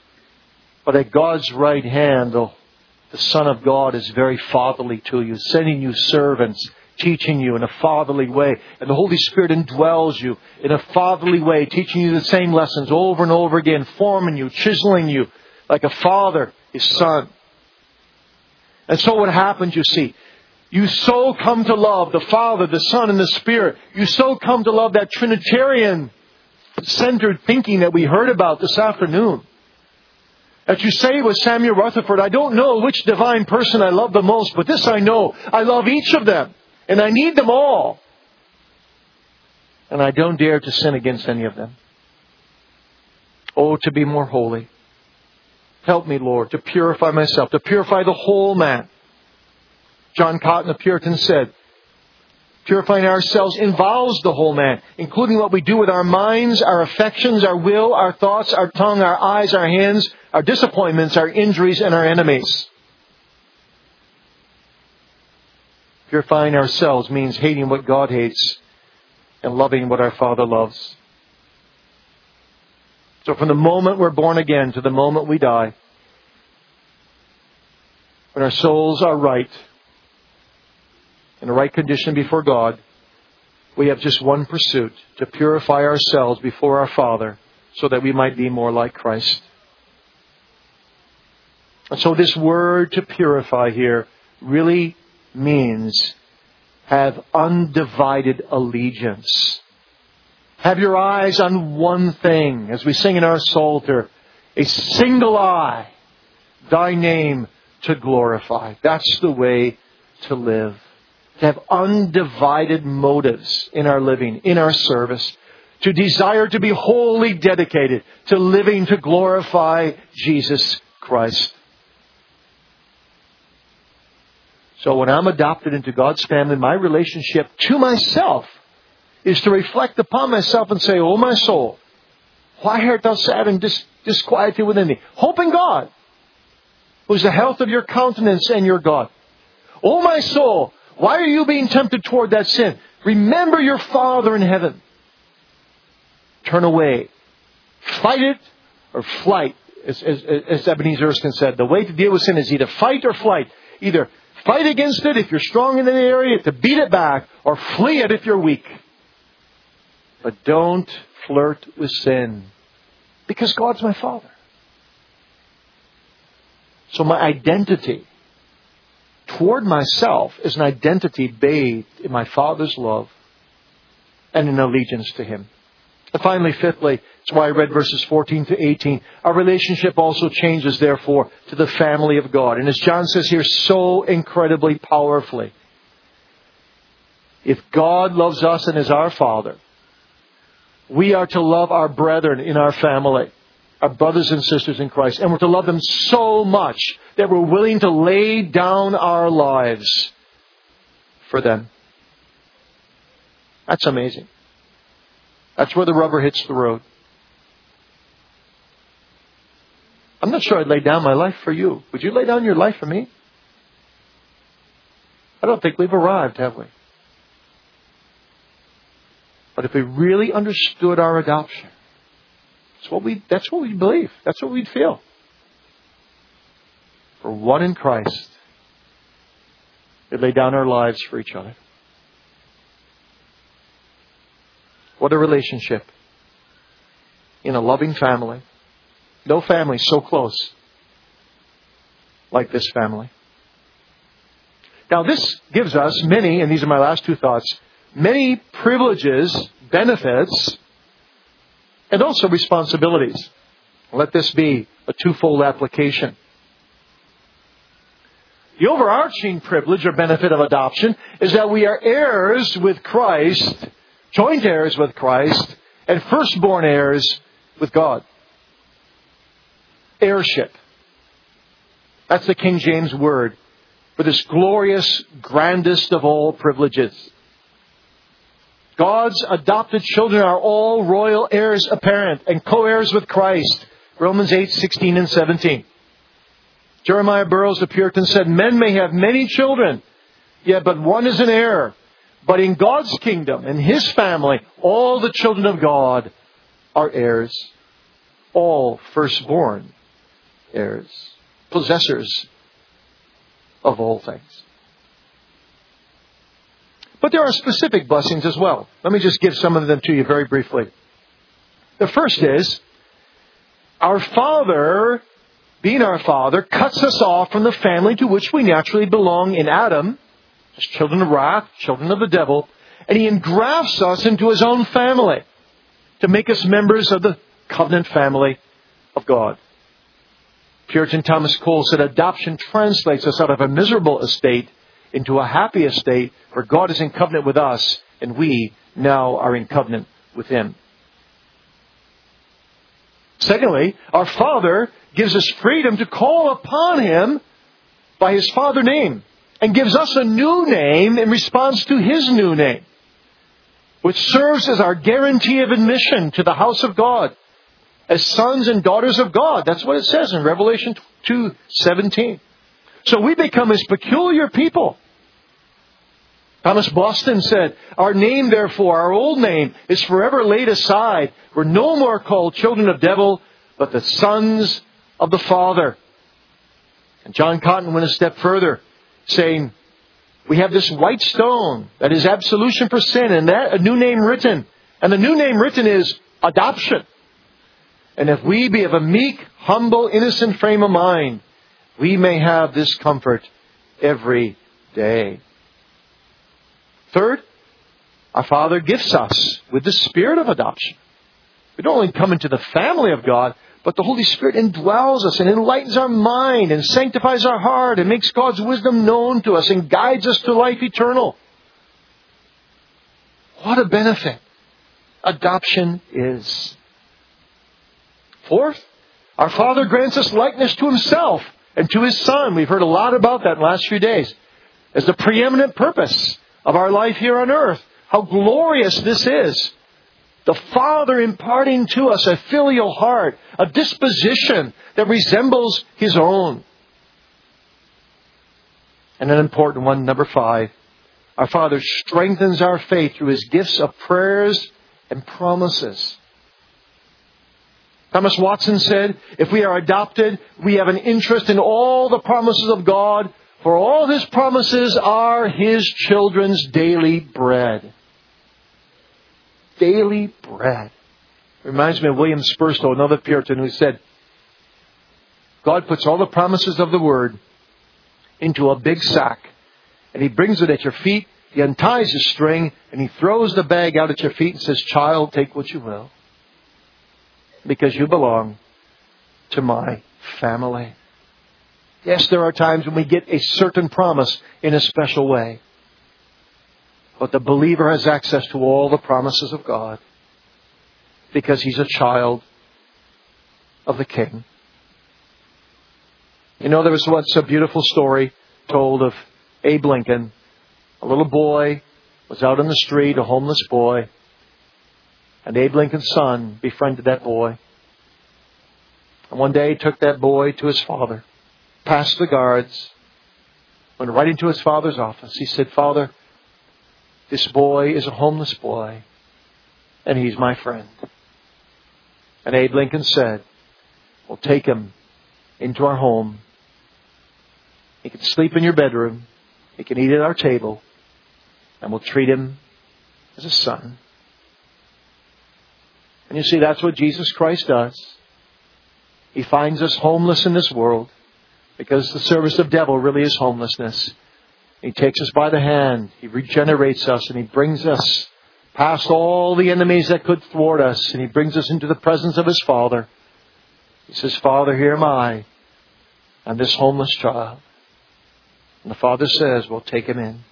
But at God's right hand, the Son of God is very fatherly to you, sending you servants, teaching you in a fatherly way. And the Holy Spirit indwells you in a fatherly way, teaching you the same lessons over and over again, forming you, chiseling you like a father his son. And so what happens, you see, you so come to love the Father, the Son, and the Spirit. You so come to love that Trinitarian-centered thinking that we heard about this afternoon. That you say with Samuel Rutherford, I don't know which divine person I love the most, but this I know, I love each of them, and I need them all. And I don't dare to sin against any of them. Oh, to be more holy. Help me, Lord, to purify myself, to purify the whole man. John Cotton, the Puritan, said, purifying ourselves involves the whole man, including what we do with our minds, our affections, our will, our thoughts, our tongue, our eyes, our hands, our disappointments, our injuries, and our enemies. Purifying ourselves means hating what God hates and loving what our Father loves. So from the moment we're born again to the moment we die, when our souls are right, in the right condition before God, we have just one pursuit, to purify ourselves before our Father so that we might be more like Christ. And so this word to purify here really means have undivided allegiance. Have your eyes on one thing, as we sing in our Psalter, a single eye, thy name to glorify. That's the way to live. To have undivided motives in our living, in our service. To desire to be wholly dedicated to living to glorify Jesus Christ. So when I'm adopted into God's family, my relationship to myself is to reflect upon myself and say, O my soul, why art thou sad and disquieted within thee? Hope in God, who is the health of your countenance and your God. O my soul, why are you being tempted toward that sin? Remember your Father in heaven. Turn away. Fight it or flight. As Ebenezer Erskine said, the way to deal with sin is either fight or flight. Either fight against it if you're strong in an area to beat it back, or flee it if you're weak. But don't flirt with sin, because God's my Father. So my identity toward myself is an identity bathed in my Father's love and in allegiance to Him. And finally, fifthly, that's why I read verses 14 to 18. Our relationship also changes, therefore, to the family of God. And as John says here so incredibly powerfully, if God loves us and is our Father, we are to love our brethren in our family, our brothers and sisters in Christ. And we're to love them so much that we're willing to lay down our lives for them. That's amazing. That's where the rubber hits the road. I'm not sure I'd lay down my life for you. Would you lay down your life for me? I don't think we've arrived, have we? But if we really understood our adoption, that's what we believe. That's what we'd feel. For one in Christ, we lay down our lives for each other. What a relationship in a loving family. No family so close like this family. Now this gives us many, and these are my last two thoughts, many privileges, benefits, and also responsibilities. Let this be a twofold application. The overarching privilege or benefit of adoption is that we are heirs with Christ, joint heirs with Christ, and firstborn heirs with God. Heirship. That's the King James word for this glorious, grandest of all privileges. God's adopted children are all royal heirs apparent and co-heirs with Christ. Romans 8:16 and 17. Jeremiah Burroughs, the Puritan, said, men may have many children, yet but one is an heir. But in God's kingdom, in His family, all the children of God are heirs. All firstborn heirs, possessors of all things. But there are specific blessings as well. Let me just give some of them to you very briefly. The first is, our Father, being our Father, cuts us off from the family to which we naturally belong in Adam, as children of wrath, children of the devil, and He engrafts us into His own family to make us members of the covenant family of God. Puritan Thomas Cole said, adoption translates us out of a miserable estate into a happy estate where God is in covenant with us and we now are in covenant with Him. Secondly, our Father gives us freedom to call upon Him by His Father name and gives us a new name in response to His new name, which serves as our guarantee of admission to the house of God as sons and daughters of God. That's what it says in Revelation 2:17. So we become His peculiar people. Thomas Boston said, our name, therefore, our old name, is forever laid aside. We're no more called children of devil, but the sons of the Father. And John Cotton went a step further, saying, we have this white stone that is absolution for sin, and that a new name written. And the new name written is adoption. And if we be of a meek, humble, innocent frame of mind, we may have this comfort every day. Third, our Father gifts us with the spirit of adoption. We don't only come into the family of God, but the Holy Spirit indwells us and enlightens our mind and sanctifies our heart and makes God's wisdom known to us and guides us to life eternal. What a benefit adoption is. Fourth, our Father grants us likeness to Himself and to His Son. We've heard a lot about that in the last few days. As the preeminent purpose of our life here on earth. How glorious this is. The Father imparting to us a filial heart, a disposition that resembles His own. And an important one, number 5. Our Father strengthens our faith through His gifts of prayers and promises. Thomas Watson said, if we are adopted, we have an interest in all the promises of God, for all His promises are His children's daily bread. Daily bread. Reminds me of William Spurstow, another Puritan, who said, God puts all the promises of the Word into a big sack, and He brings it at your feet, He unties the string, and He throws the bag out at your feet and says, child, take what you will, because you belong to my family. Yes, there are times when we get a certain promise in a special way. But the believer has access to all the promises of God because he's a child of the King. You know, there was once a beautiful story told of Abe Lincoln. A little boy was out on the street, a homeless boy. And Abe Lincoln's son befriended that boy. And one day he took that boy to his father. Past the guards, went right into his father's office. He said, Father, this boy is a homeless boy, and he's my friend. And Abe Lincoln said, we'll take him into our home. He can sleep in your bedroom. He can eat at our table. And we'll treat him as a son. And you see, that's what Jesus Christ does. He finds us homeless in this world, because the service of the devil really is homelessness. He takes us by the hand. He regenerates us and He brings us past all the enemies that could thwart us. And He brings us into the presence of His Father. He says, Father, here am I. I'm this homeless child. And the Father says, well, take him in.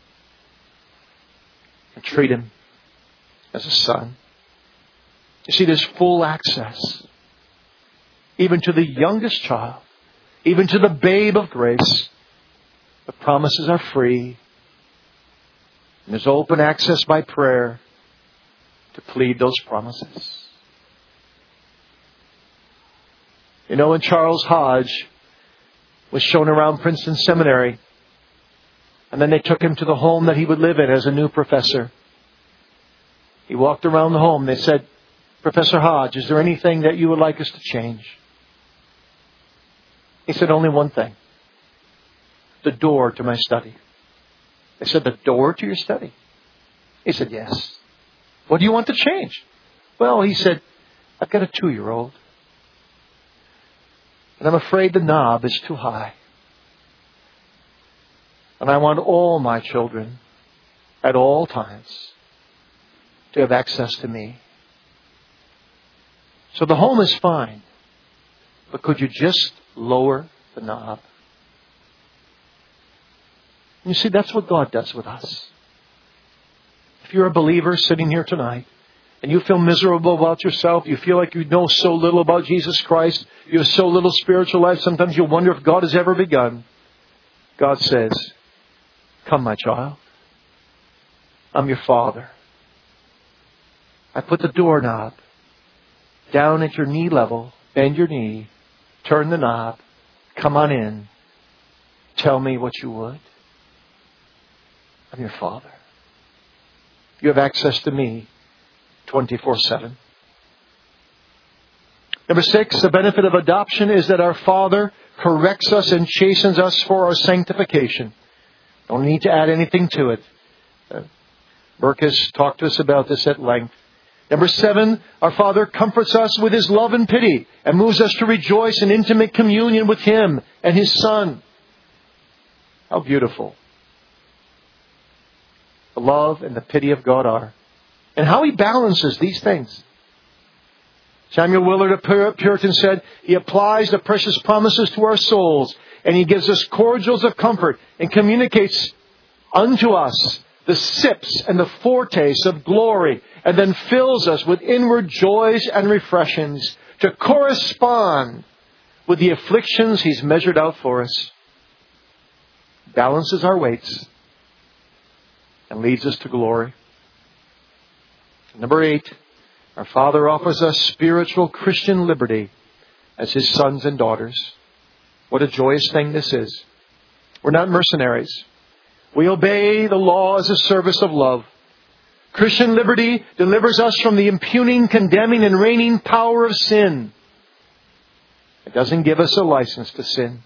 And treat him as a son. You see, there's full access. Even to the youngest child. Even to the babe of grace, the promises are free. And there's open access by prayer to plead those promises. You know, when Charles Hodge was shown around Princeton Seminary, and then they took him to the home that he would live in as a new professor. He walked around the home. They said, Professor Hodge, is there anything that you would like us to change? He said, only one thing. The door to my study. I said, the door to your study? He said, yes. What do you want to change? Well, he said, I've got a 2-year-old. And I'm afraid the knob is too high. And I want all my children at all times to have access to me. So the home is fine. But could you just lower the knob? You see, that's what God does with us. If you're a believer sitting here tonight, and you feel miserable about yourself, you feel like you know so little about Jesus Christ, you have so little spiritual life, sometimes you wonder if God has ever begun. God says, come, my child. I'm your Father. I put the doorknob down at your knee level. Bend your knee. Turn the knob. Come on in. Tell me what you would. I'm your Father. You have access to me 24/7. Number 6, the benefit of adoption is that our Father corrects us and chastens us for our sanctification. Don't need to add anything to it. Burke has talked to us about this at length. Number 7, our Father comforts us with His love and pity and moves us to rejoice in intimate communion with Him and His Son. How beautiful the love and the pity of God are. And how He balances these things. Samuel Willard, a Puritan, said, He applies the precious promises to our souls, and He gives us cordials of comfort and communicates unto us the sips and the foretastes of glory, and then fills us with inward joys and refreshings to correspond with the afflictions He's measured out for us. Balances our weights and leads us to glory. Number 8, our Father offers us spiritual Christian liberty as His sons and daughters. What a joyous thing this is. We're not mercenaries. We obey the law as a service of love. Christian liberty delivers us from the impugning, condemning, and reigning power of sin. It doesn't give us a license to sin.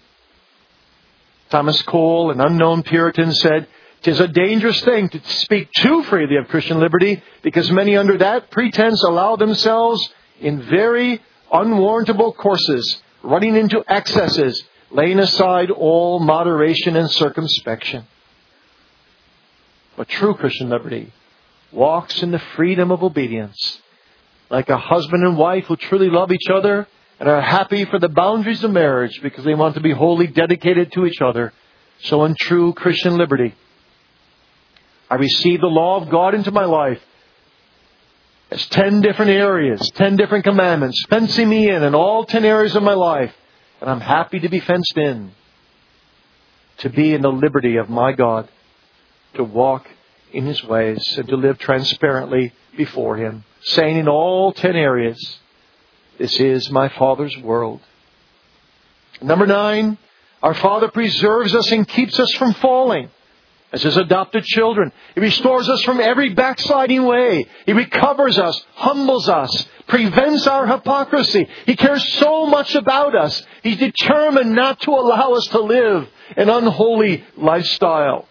Thomas Cole, an unknown Puritan, said, "'Tis a dangerous thing to speak too freely of Christian liberty, because many under that pretense allow themselves in very unwarrantable courses, running into excesses, laying aside all moderation and circumspection." But true Christian liberty walks in the freedom of obedience, like a husband and wife who truly love each other and are happy for the boundaries of marriage because they want to be wholly dedicated to each other. So in true Christian liberty, I receive the law of God into my life as 10 different areas, 10 different commandments, fencing me in all 10 areas of my life. And I'm happy to be fenced in, to be in the liberty of my God, to walk in His ways and to live transparently before Him, saying in all 10 areas, this is my Father's world. Number 9, our Father preserves us and keeps us from falling. As His adopted children, He restores us from every backsliding way. He recovers us, humbles us, prevents our hypocrisy. He cares so much about us. He's determined not to allow us to live an unholy lifestyle.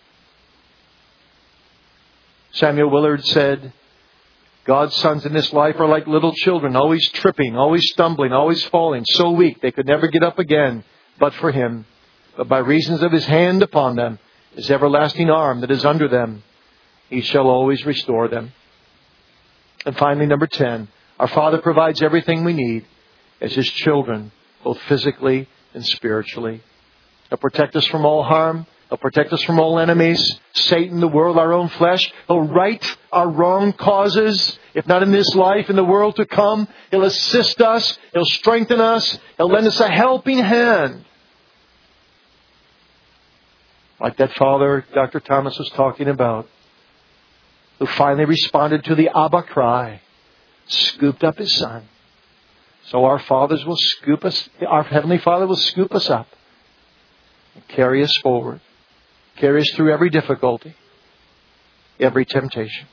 Samuel Willard said, God's sons in this life are like little children, always tripping, always stumbling, always falling, so weak they could never get up again, but for Him. But by reasons of His hand upon them, His everlasting arm that is under them, He shall always restore them. And finally, number 10, our Father provides everything we need as His children, both physically and spiritually. He'll protect us from all harm. He'll protect us from all enemies, Satan, the world, our own flesh. He'll right our wrong causes, if not in this life, in the world to come. He'll assist us. He'll strengthen us. He'll lend us a helping hand. Like that father Dr. Thomas was talking about, who finally responded to the Abba cry, scooped up his son. So our Heavenly Father will scoop us up and carry us forward, carry us through every difficulty, every temptation.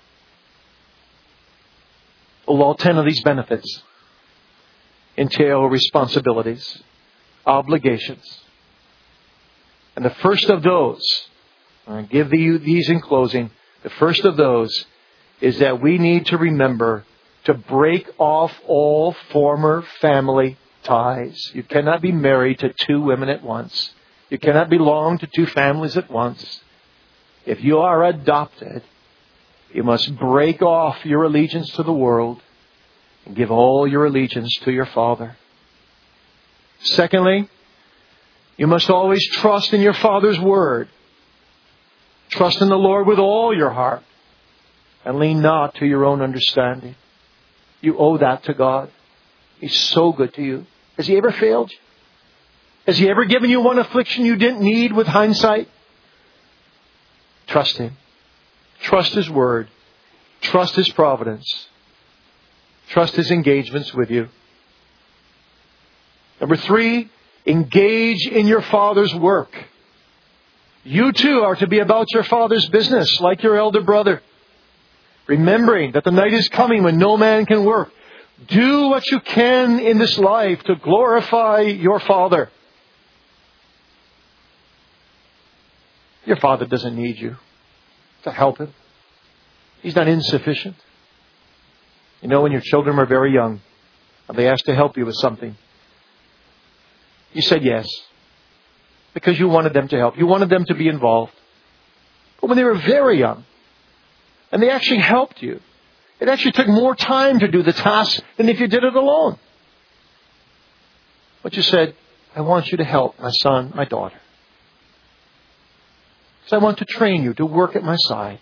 Well, all 10 of these benefits entail responsibilities. obligations. And the first of those, I'll give you these in closing, the first of those is that we need to remember to break off all former family ties. You cannot be married to two women at once. You cannot belong to two families at once. If you are adopted, you must break off your allegiance to the world and give all your allegiance to your Father. Secondly, you must always trust in your Father's Word. Trust in the Lord with all your heart and lean not to your own understanding. You owe that to God. He's so good to you. Has He ever failed you? Has He ever given you one affliction you didn't need with hindsight? Trust Him. Trust His Word. Trust His providence. Trust His engagements with you. Number 3, engage in your Father's work. You too are to be about your Father's business, like your elder brother. Remembering that the night is coming when no man can work. Do what you can in this life to glorify your Father. Your Father doesn't need you to help Him. He's not insufficient. You know, when your children are very young and they ask to help you with something, you said yes because you wanted them to help. You wanted them to be involved. But when they were very young and they actually helped you, it actually took more time to do the task than if you did it alone. But you said, I want you to help my son, my daughter. Because I want to train you to work at my side.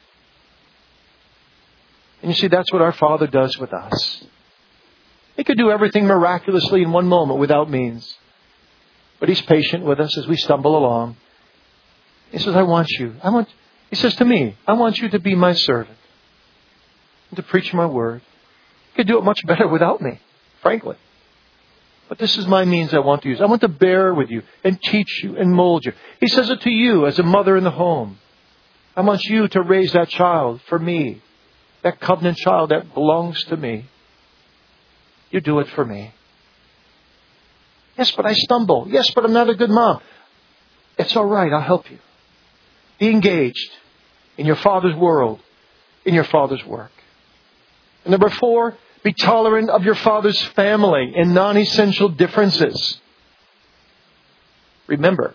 And you see, that's what our Father does with us. He could do everything miraculously in one moment without means. But He's patient with us as we stumble along. He says, He says to me, I want you to be my servant and to preach my word. You could do it much better without me, frankly. But this is my means I want to use. I want to bear with you and teach you and mold you. He says it to you as a mother in the home. I want you to raise that child for me. That covenant child that belongs to me. You do it for me. Yes, but I stumble. Yes, but I'm not a good mom. It's all right. I'll help you. Be engaged in your Father's world, in your Father's work. And number 4, be tolerant of your Father's family in non-essential differences. Remember,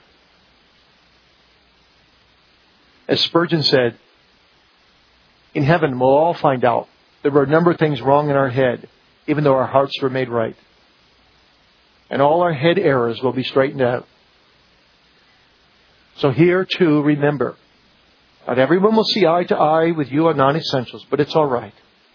as Spurgeon said, in heaven we'll all find out there were a number of things wrong in our head, even though our hearts were made right. And all our head errors will be straightened out. So here too, remember, not everyone will see eye to eye with you on non-essentials, but it's all right.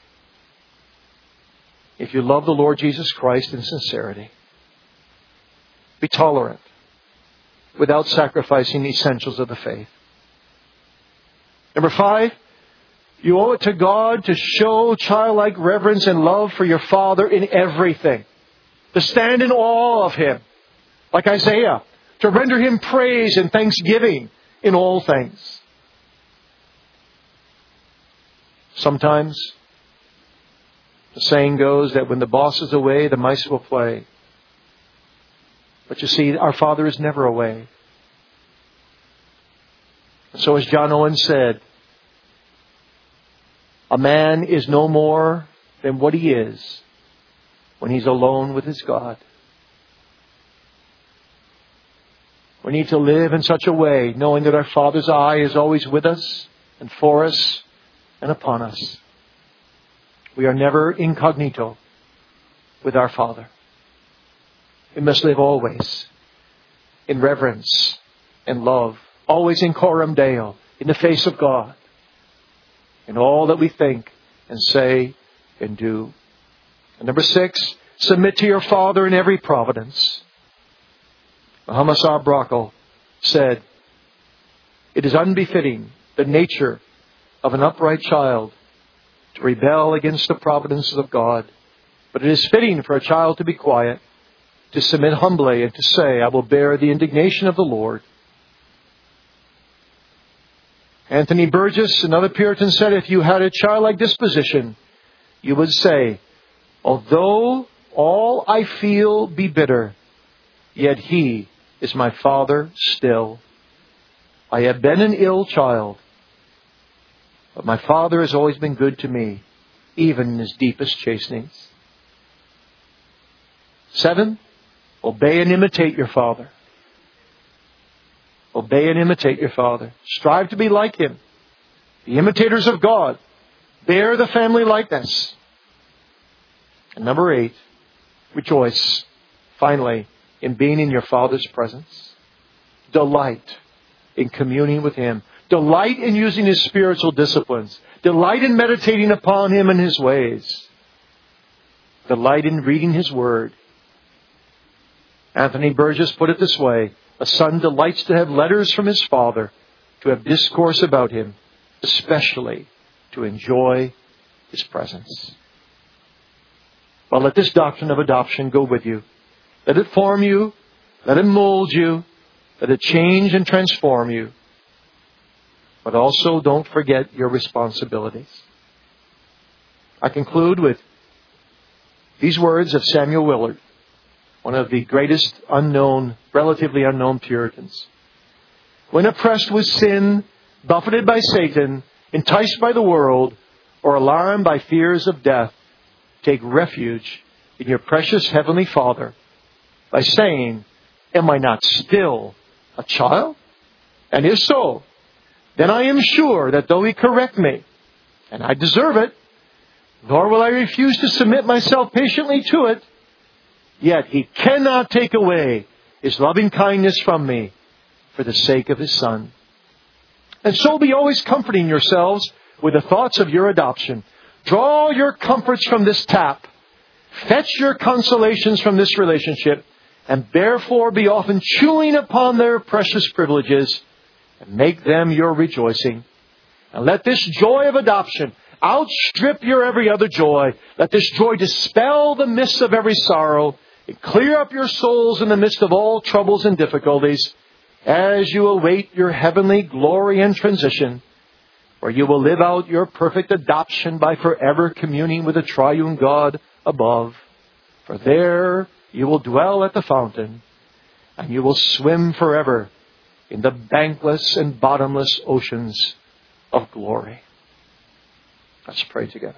If you love the Lord Jesus Christ in sincerity, be tolerant without sacrificing the essentials of the faith. Number 5, you owe it to God to show childlike reverence and love for your Father in everything. To stand in awe of Him, like Isaiah. To render Him praise and thanksgiving in all things. Sometimes the saying goes that when the boss is away, the mice will play. But you see, our Father is never away. And so as John Owen said, a man is no more than what he is when he's alone with his God. We need to live in such a way, knowing that our Father's eye is always with us and for us and upon us. We are never incognito with our Father. We must live always in reverence and love, always in coram Deo, in the face of God, in all that we think and say and do. And number 6, submit to your Father in every providence. Muhammad Brockel said, it is unbefitting the nature of an upright child to rebel against the providences of God. But it is fitting for a child to be quiet, to submit humbly, and to say, I will bear the indignation of the Lord. Anthony Burgess, another Puritan, said, if you had a childlike disposition, you would say, although all I feel be bitter, yet He is my Father still. I have been an ill child, but my Father has always been good to me, even in His deepest chastenings. 7, obey and imitate your Father. Obey and imitate your Father. Strive to be like Him. The imitators of God. Bear the family likeness. And number 8, rejoice, finally, in being in your Father's presence. Delight in communing with Him. Delight in using His spiritual disciplines. Delight in meditating upon Him and His ways. Delight in reading His Word. Anthony Burgess put it this way: a son delights to have letters from his father, to have discourse about him, especially to enjoy His presence. Well, let this doctrine of adoption go with you. Let it form you. Let it mold you. Let it change and transform you. But also don't forget your responsibilities. I conclude with these words of Samuel Willard, one of the greatest relatively unknown Puritans. When oppressed with sin, buffeted by Satan, enticed by the world, or alarmed by fears of death, take refuge in your precious Heavenly Father by saying, am I not still a child? And if so, then I am sure that though He correct me, and I deserve it, nor will I refuse to submit myself patiently to it, yet He cannot take away His loving kindness from me for the sake of His Son. And so be always comforting yourselves with the thoughts of your adoption. Draw your comforts from this tap. Fetch your consolations from this relationship. And therefore be often chewing upon their precious privileges and make them your rejoicing. And let this joy of adoption outstrip your every other joy. Let this joy dispel the mists of every sorrow and clear up your souls in the midst of all troubles and difficulties as you await your heavenly glory and transition, where you will live out your perfect adoption by forever communing with the triune God above. For there you will dwell at the fountain, and you will swim forever in the bankless and bottomless oceans of glory. Let's pray together.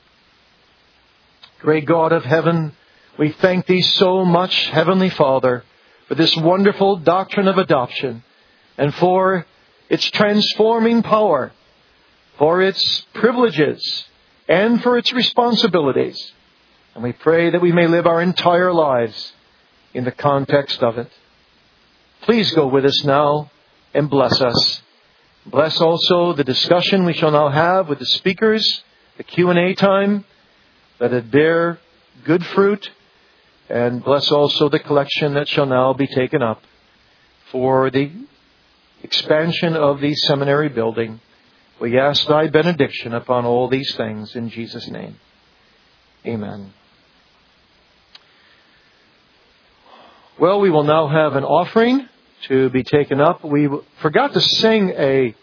Great God of heaven, we thank Thee so much, Heavenly Father, for this wonderful doctrine of adoption and for its transforming power, for its privileges, and for its responsibilities. And we pray that we may live our entire lives in the context of it. Please go with us now and bless us. Bless also the discussion we shall now have with the speakers, the Q&A time. Let it bear good fruit. And bless also the collection that shall now be taken up for the expansion of the seminary building. We ask Thy benediction upon all these things in Jesus' name. Amen. Well, we will now have an offering to be taken up. We forgot to sing a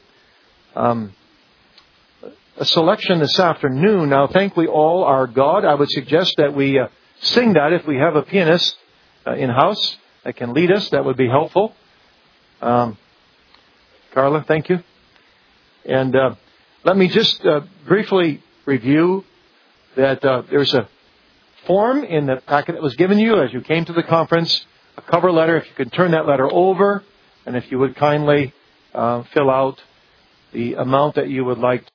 selection this afternoon. Now, thank we all our God. I would suggest that we sing that if we have a pianist in-house that can lead us. That would be helpful. Carla, thank you. And let me just briefly review that there's a form in the packet that was given you as you came to the conference, a cover letter. If you could turn that letter over, and if you would kindly fill out the amount that you would like